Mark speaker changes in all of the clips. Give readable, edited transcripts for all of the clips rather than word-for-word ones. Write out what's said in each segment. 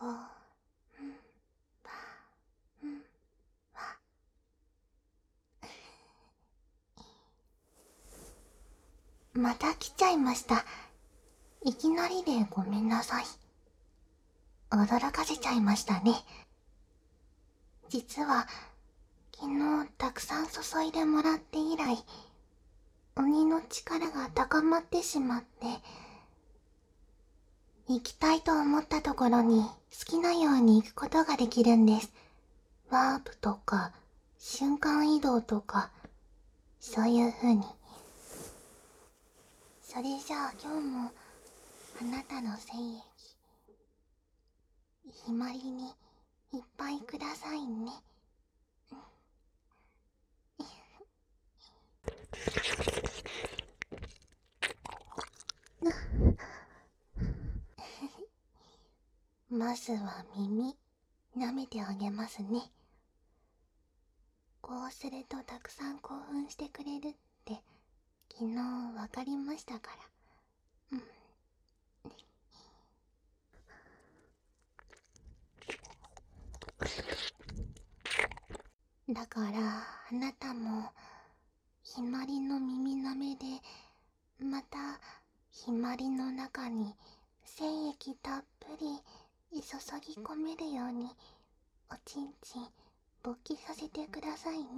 Speaker 1: んばんは。また来ちゃいました。いきなりでごめんなさい。驚かせちゃいましたね。実は昨日たくさん注いでもらって以来、鬼の力が高まってしまって、行きたいと思ったところに好きなように行くことができるんです。ワープとか瞬間移動とか、そういう風に。それじゃあ今日もあなたの精液ひまりにいっぱいくださいね。まずは耳舐めてあげますね。こうするとたくさん興奮してくれるって昨日わかりましたから。だからあなたもひまりの耳舐めで、またひまりの中に精液たっぷり注ぎ込めるようにおちんちん勃起させてくださいね。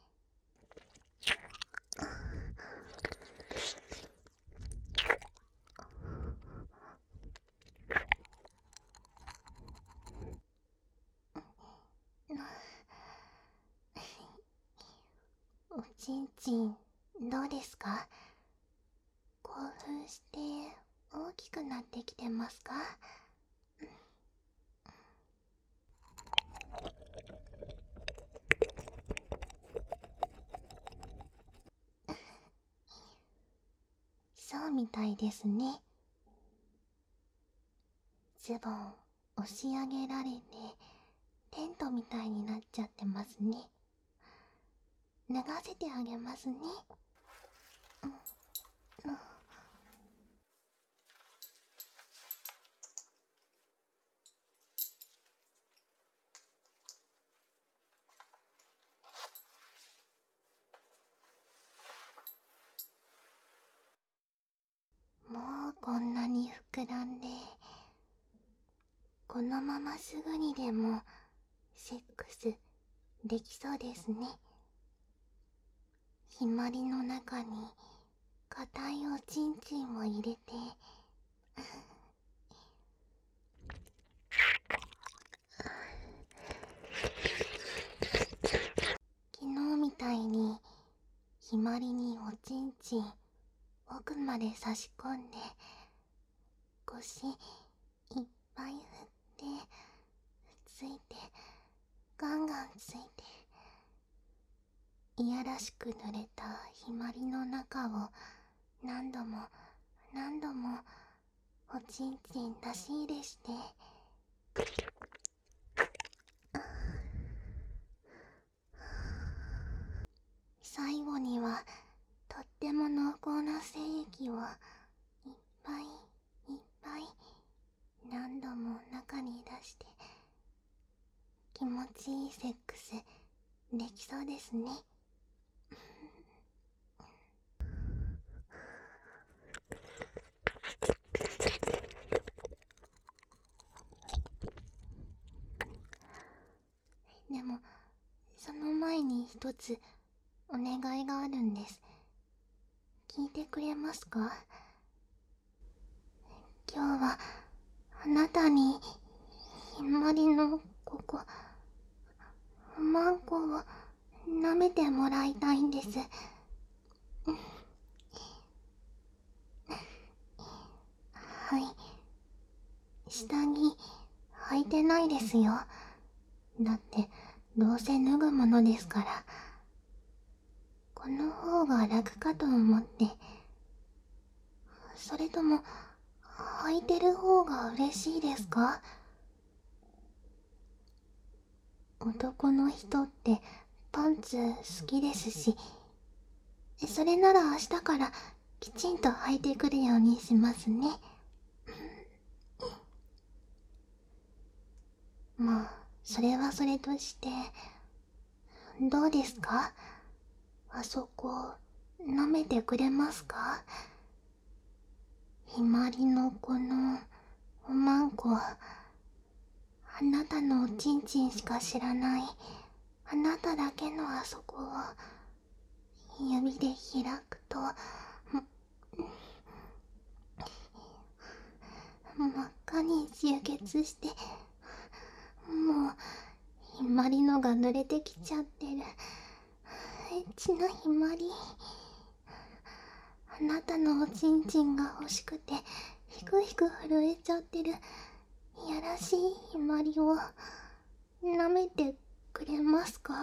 Speaker 1: おちんちんどうですか？興奮して大きくなってきてますか？そうみたいですね。ズボン押し上げられてテントみたいになっちゃってますね。脱がせてあげますね。もうこんなに膨らんで、このまますぐにでもセックスできそうですね。ひまりの中に硬いおちんちんを入れて、昨日みたいにひまりにおちんちん奥まで差し込んで、腰いっぱい振ってついて、ガンガンついて、いやらしく濡れたひまりの中を何度も何度もおちんちん出し入れして、最後にはとっても濃厚な精液をいっぱいいっぱい何度も中に出して、気持ちいいセックスできそうですね。でもその前に一つお願いがあるんです。聞いてくれますか？今日はあなたにひまりのここマンコを舐めてもらいたいんです。はい、下着履いてないですよ。だってどうせ脱ぐものですから。この方が楽かと思って。それとも履いてる方が嬉しいですか？男の人ってパンツ好きですし、それなら明日からきちんと履いてくるようにしますね。 まあ、それはそれとして、どうですか？あそこ、舐めてくれますか？ひまりのこの、おまんこ、あなたのおちんちんしか知らない、あなただけのあそこを、指で開くと、真っ赤に充血して、もう、ひまりのが濡れてきちゃってる。エッチなひまり。あなたのおちんちんが欲しくて、ひくひく震えちゃってる、いやらしいひまりを、舐めてくれますか？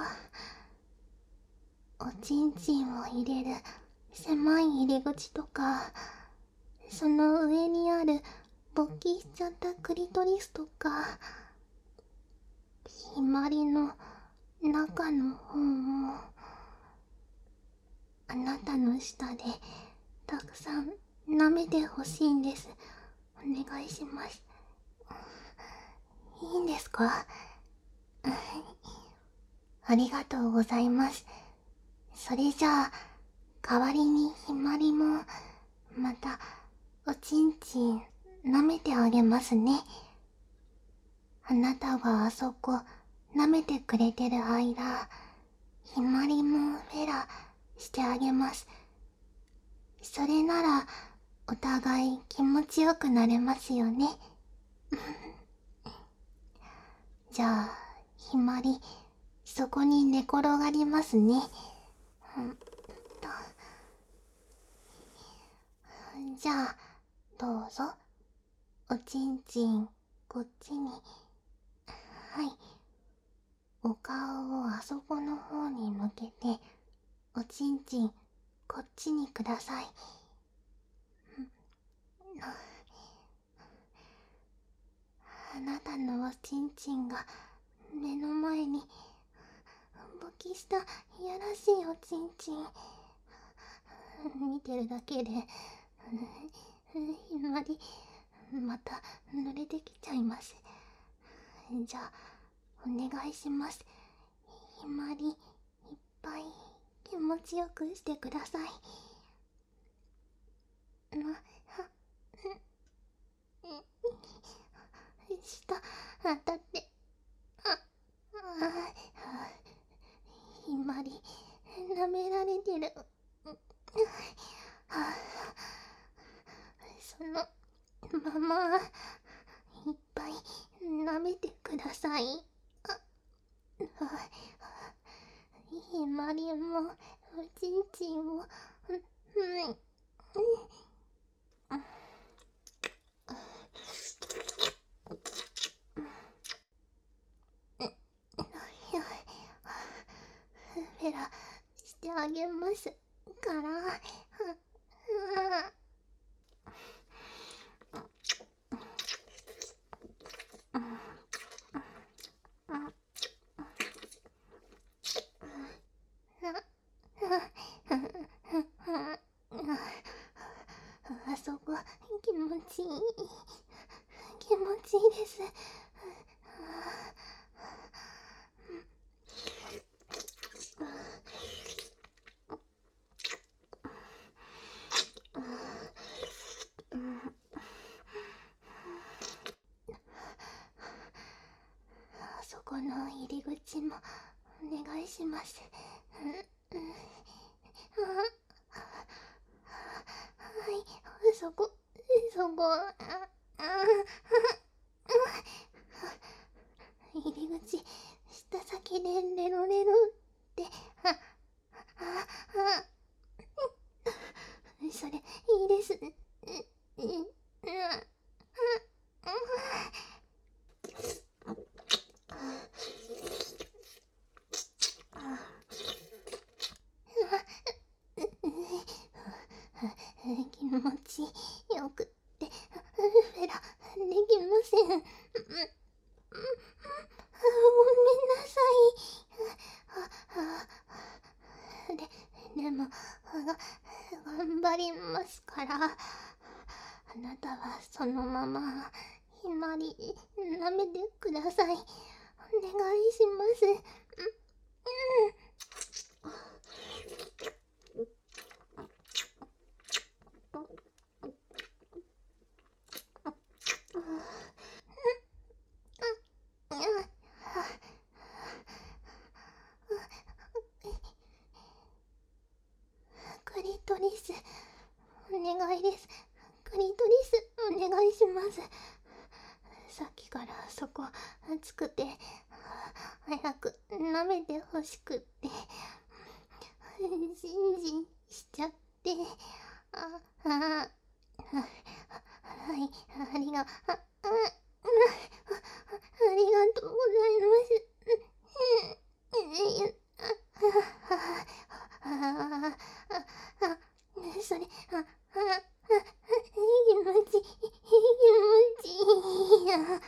Speaker 1: おちんちんを入れる狭い入り口とか、その上にある勃起しちゃったクリトリスとか、ひまりの中の方も、あなたの舌でたくさん舐めてほしいんです。お願いします。いいんですか？ありがとうございます。それじゃあ、代わりにひまりも、また、おちんちん舐めてあげますね。あなたがあそこ舐めてくれてる間、ひまりもフェラしてあげます。それなら、お互い気持ちよくなれますよね。じゃあ、ひまり、そこに寝転がりますね。じゃあ、どうぞ。おちんちん、こっちに。はい。お顔をあそこの方に向けて、おちんちん、こっちにください。あなたのおちんちんが目の前に、勃起したいやらしいおちんちん。見てるだけで、ひまり、また濡れてきちゃいます。じゃあ、お願いします。ひまり、いっぱい気持ちよくしてください。舌当たって、ひまり、舐められてる。そのまま、いっぱい舐めてください。ひまりも、おちんちんを、フェラしてあげますから。あそこ気持ちいい、気持ちいいです。あそこの入り口もお願いします。はい、そこ、そこ、入り口、舌先でレロレロって、それ、いいです。気持ちよくって、フェラ、できません。ごめんなさい。でも、頑張りますから。あなたはそのまま、ひまり、 舐めてください。お願いします。クリトリス、お願いです。クリトリス、お願いします。さっきからそこ熱くて早く舐めてほしくってじんじんしちゃって、はい、ありがとうございます。それ、気持ちいい、気持ちいいや。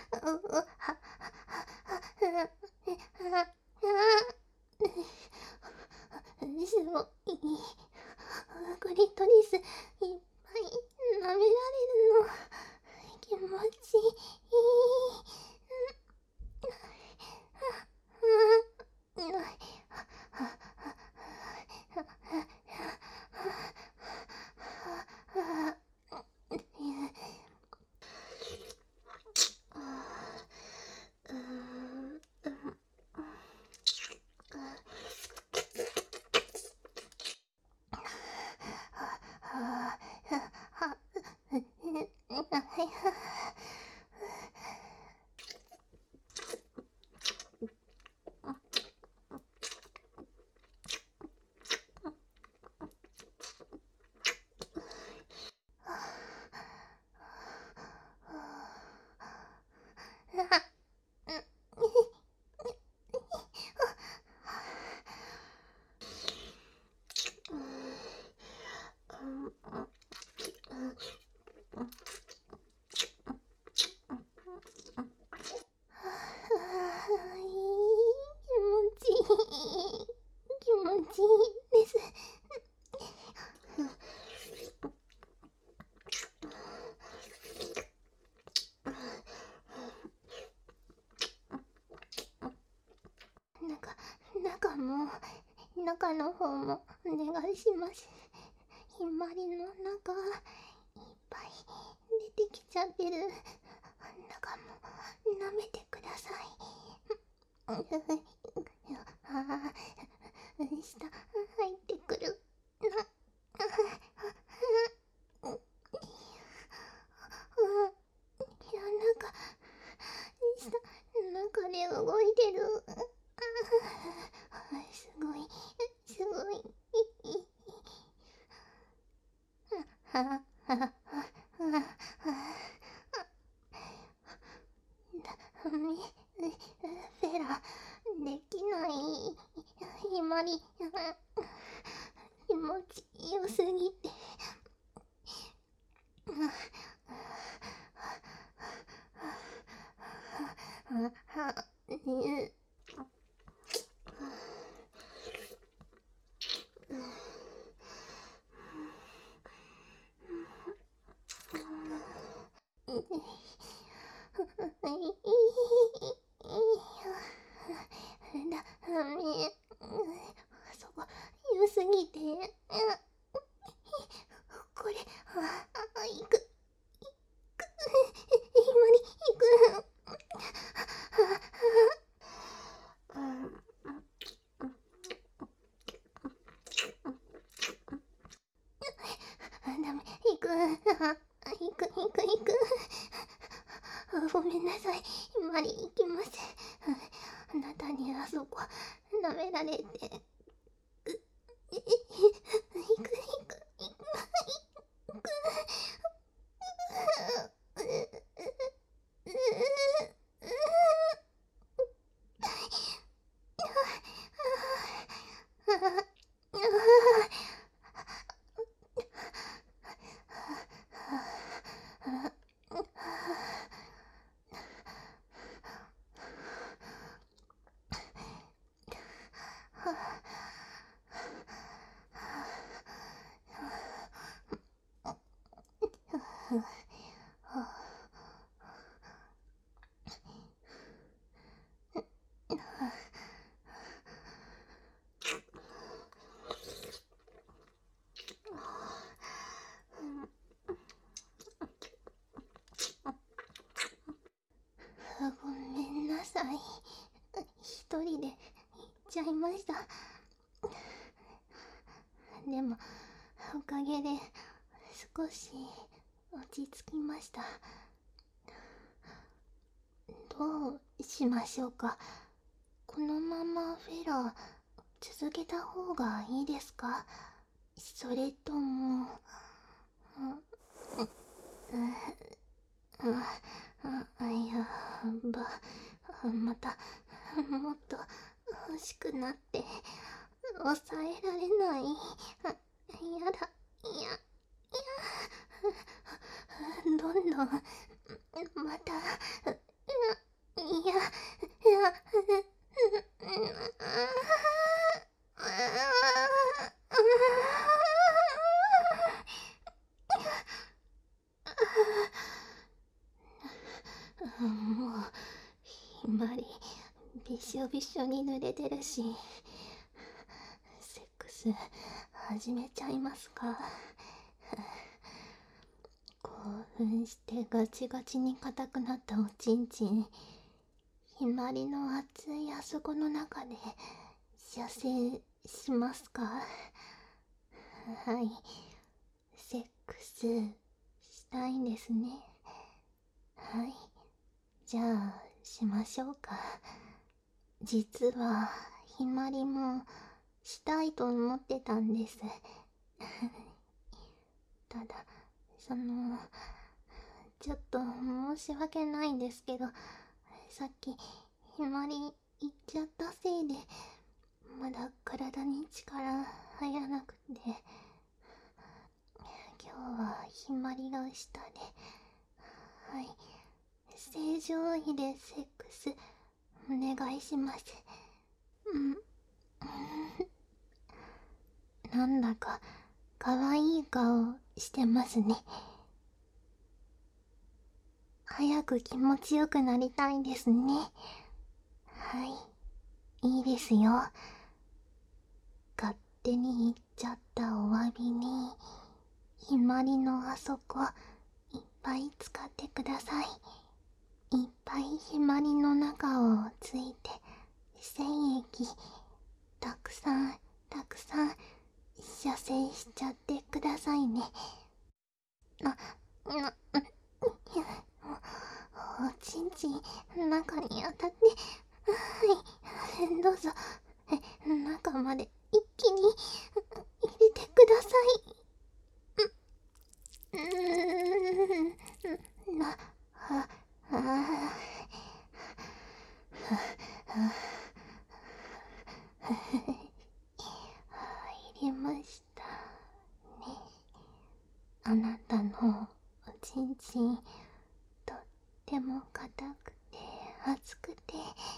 Speaker 1: すごい。クリトリスいっぱい舐められるの気持ちいい。気持ちいいです。中の方もお願いします。ひまわりの中いっぱい出てきちゃってる。中も舐めてください。下入ってくる。中で動いてる。すごい、すごい。フェラ、できない。ひまり、気持ちよすぎて。ダメ。そこ、良すぎて。これ、行く。ひまり、行く。ダメ、行く。行く、行く、行く。ごめんなさい。ひまり、行きます。あなたにあそこ、舐められて。行く、行く、行く。 い、一人で行っちゃいました。でもおかげで少し落ち着きました。どうしましょうか。このままフェラ続けた方がいいですか、それともいや、またもっと欲しくなって抑えられない。やだ、いや、どんどんまた、いや、もうひまりびしょびしょに濡れてるし、セックス始めちゃいますか。興奮してガチガチに硬くなったおちんちん、ひまりの熱いあそこの中で射精しますか。はい、セックスしたいんですね。はい、じゃあしましょうか。実はひまりもしたいと思ってたんです。ただちょっと申し訳ないんですけど、さっきひまり言っちゃったせいでまだ体に力入らなくて、今日はひまりが下で、はい、正常位でセックスお願いします。なんだかかわいい顔してますね。早く気持ちよくなりたいですね。はい、いいですよ。勝手に言っちゃったお詫びに、ひまりのあそこいっぱい使ってください。いっぱいひまりの中をついて精液たくさんたくさん射精しちゃってくださいね。おちんちん中に当たって、はい、どうぞ中まで一気に入れてください。入りましたね。あなたのおちんちんとっても硬くて熱くて、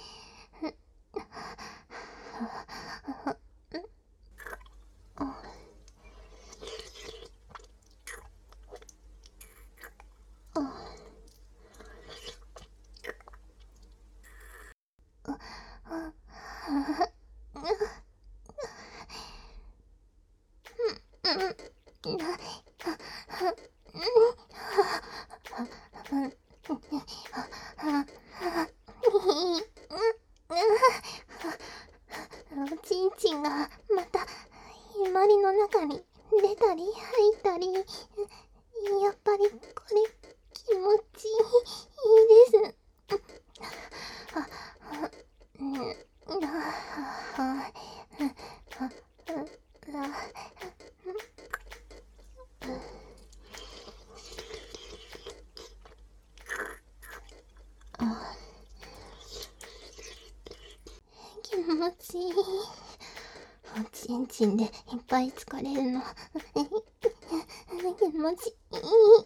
Speaker 1: おちんちんがまたひまりの中に出たり入ったり、やっぱりこれ気持ちいいです。気持ちいい。おちんちんでいっぱい疲れるの気持ちいい。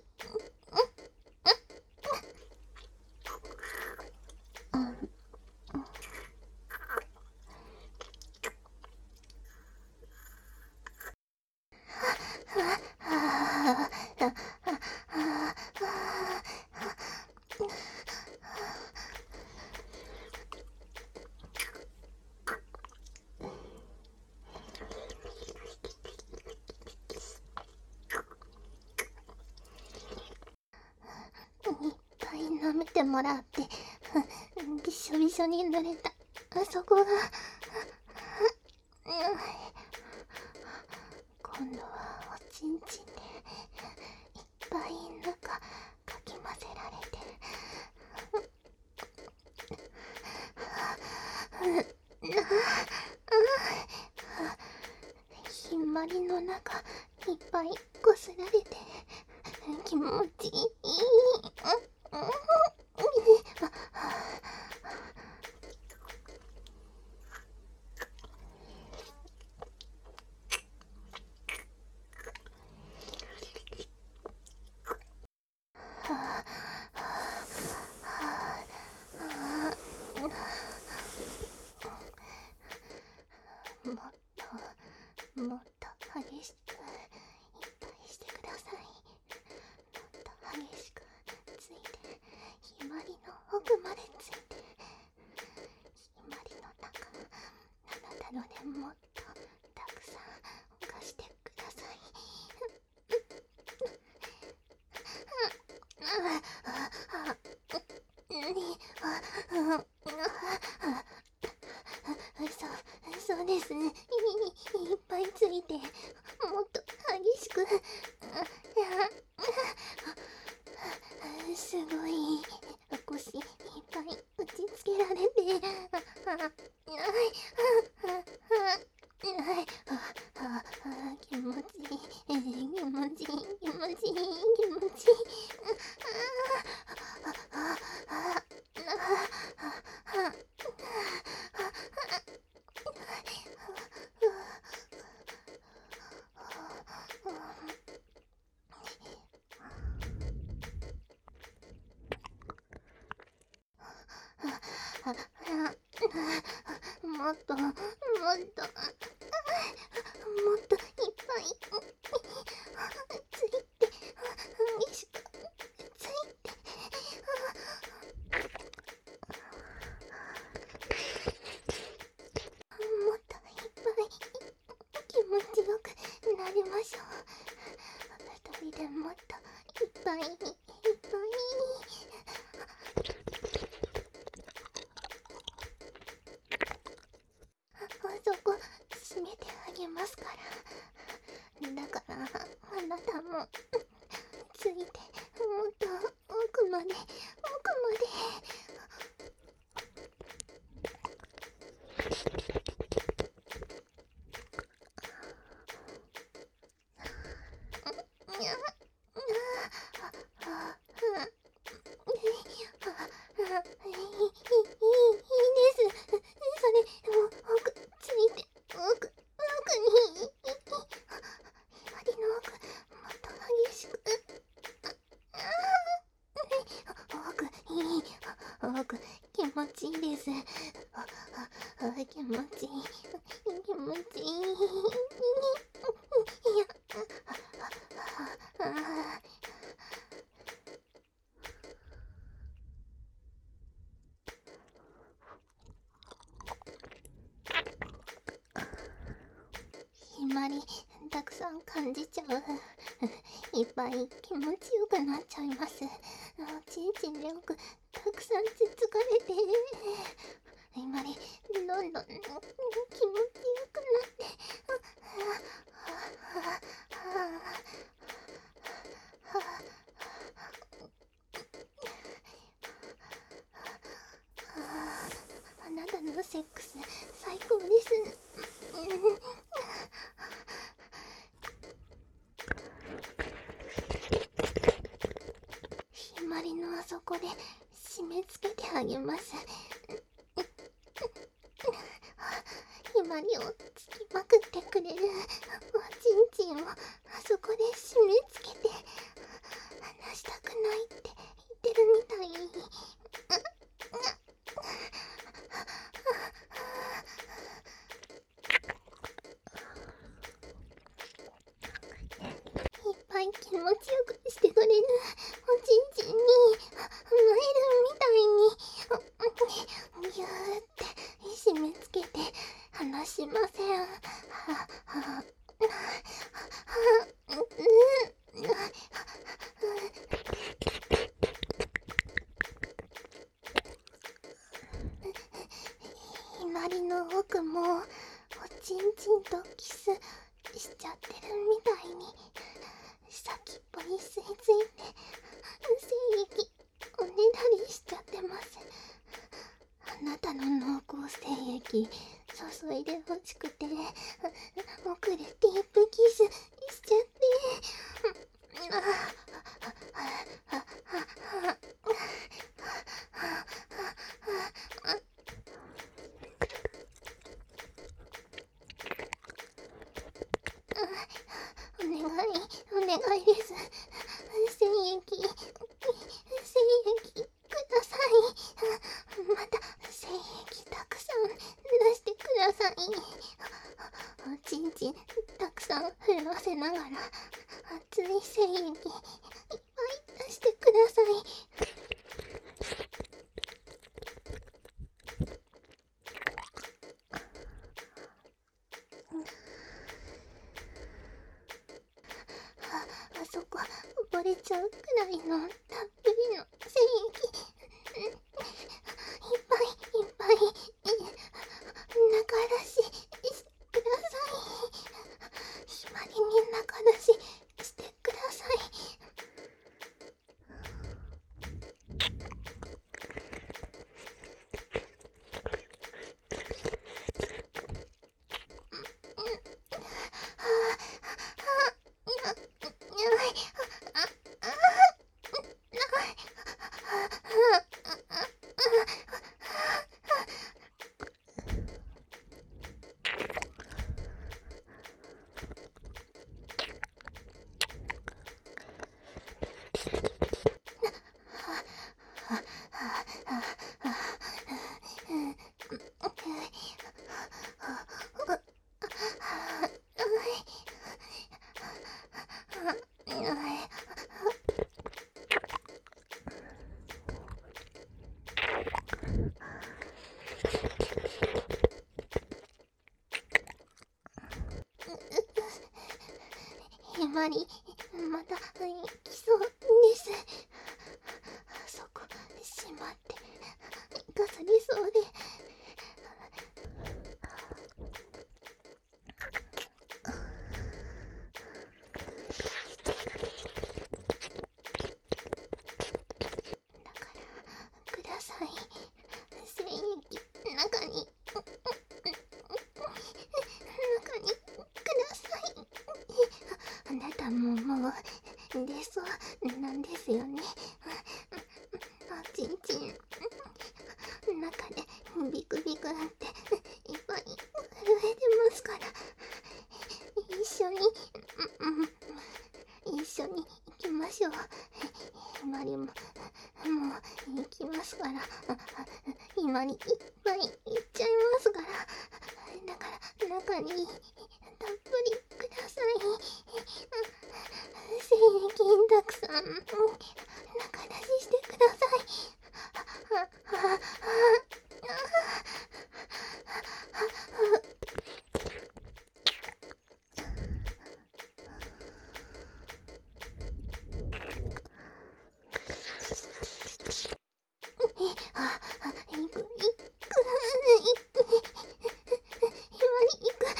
Speaker 1: いっぱい舐めてもらってびしょびしょに濡れたあそこが、今度はおちんちんでいっぱい中かき混ぜられて、ひんまりの中いっぱいこすられて気持ちいい。もっともっと激しくいっぱいしてください。もっと激しくついて、ひまりの奥までついて、ひまりの中あなたのでもっとたくさん犯してください。そうですね。いっぱいついて、もっと激しく。すごい腰いっぱい打ちつけられて、気持ちいい、気持ちいい、気持ちいい、気持ちいい。もっともっといっぱいついて、激しくついて、もっといっぱい気持ちよくなりましょう。二人でもっといっぱいいっぱい。あそこ閉めてあげますから。だからあなたもついて、もっと奥まで奥まで。いいです。それも奥ついて、奥に左の奥もっと激しく。奥気持ちいいです。気持ちいい、気持ちいい。いや、ひまりたくさん感じちゃう。いっぱい気持ちよくなっちゃいます。ちんちんで奥たくさんつつかれて、ひまりどんどん気持ちよくなって、あなたのセックス最高です。ひまりのあそこで締め付けてあげます。ひまりをつきまくってくれるおちんちんをあそこで締め付けて、離したくないって言ってるみたい。いっぱい気持ちよくしてくれるおちんちんに甘えるみたいにぎゅーって締め付けて離しません。 りの奥もおちんちんとキスしちゃってるみたいに先っぽに吸い付いて精液おねだりしちゃってます。あなたの濃厚精液注いでほしくて奥でディープキスしちゃってお願いです。精液ください。また精液たくさん出してください。おちんちんたくさん震わせながら熱い精液いっぱい出してください。あそこ溺れちゃうくらいのたっぷりの精液いっぱいいっぱい中出しください。ひまりに中出ししてください。ひまりまた来そうです。あそこしまってかすりそうで。だからください。精液中にください。あなたももう出そうなんですよね。おちんちん中でビクビクっていっぱい震えてますから、一緒に一緒に行きましょう。ひまりも行きますから、ひまりいっぱい行っちゃいますから、だから中にたっぷりください。精液たくさん中出ししてください。行くひまり行く。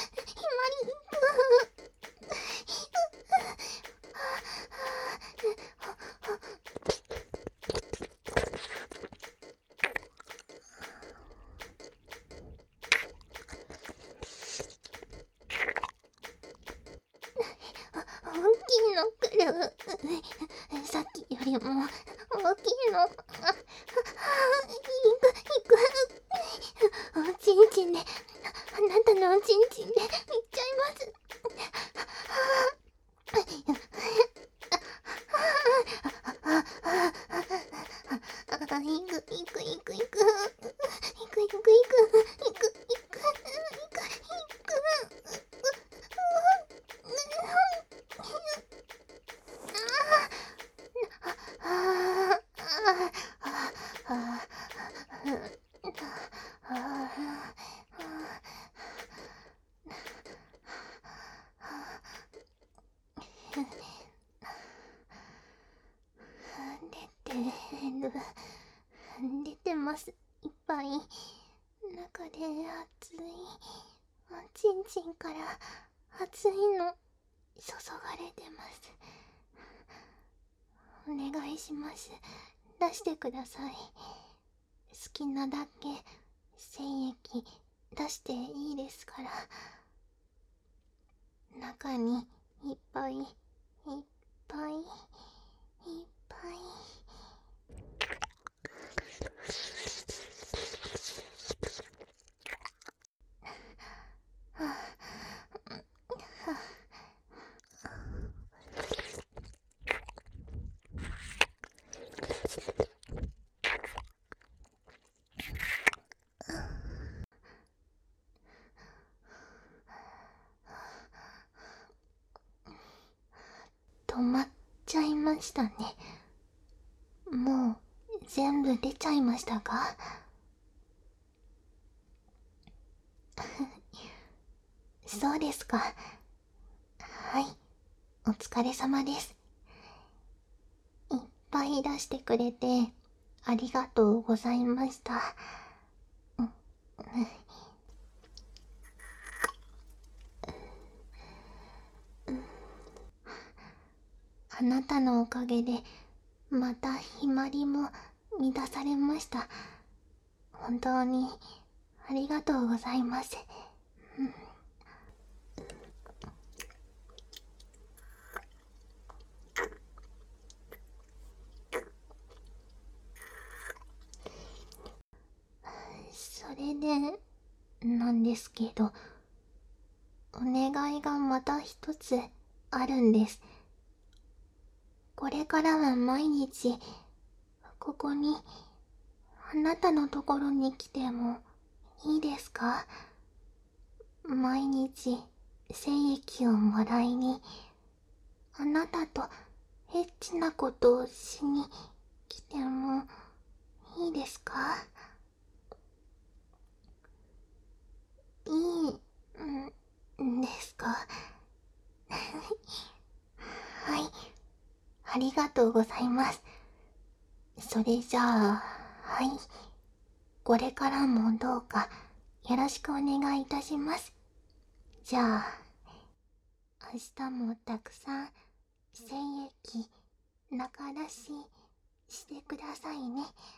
Speaker 1: 大きいの来る。さっきよりも大きいの。おちんちんで、あなたのおちんちんでいっちゃいます。出てます。いっぱい。 中で熱いおちんちんから熱いの注がれてます。お願いします。出してください。好きなだけ精液出していいですから。中にいっぱいいっぱいいっぱい。は止まっちゃいましたね。もう全部出ちゃいましたか？そうですか。はい、お疲れ様です。いっぱい出してくれてありがとうございました。あなたのおかげでまたひまりも満たされました。本当にありがとうございます。それでなんですけど、お願いがまた一つあるんです。これからは毎日ここに、あなたのところに来てもいいですか？毎日精液をもらいに、あなたとエッチなことをしに来てもいいですか？いいんですか？はい、ありがとうございます。それじゃあ、はい、これからもどうかよろしくお願いいたします。じゃあ、明日もたくさん精液中出ししてくださいね。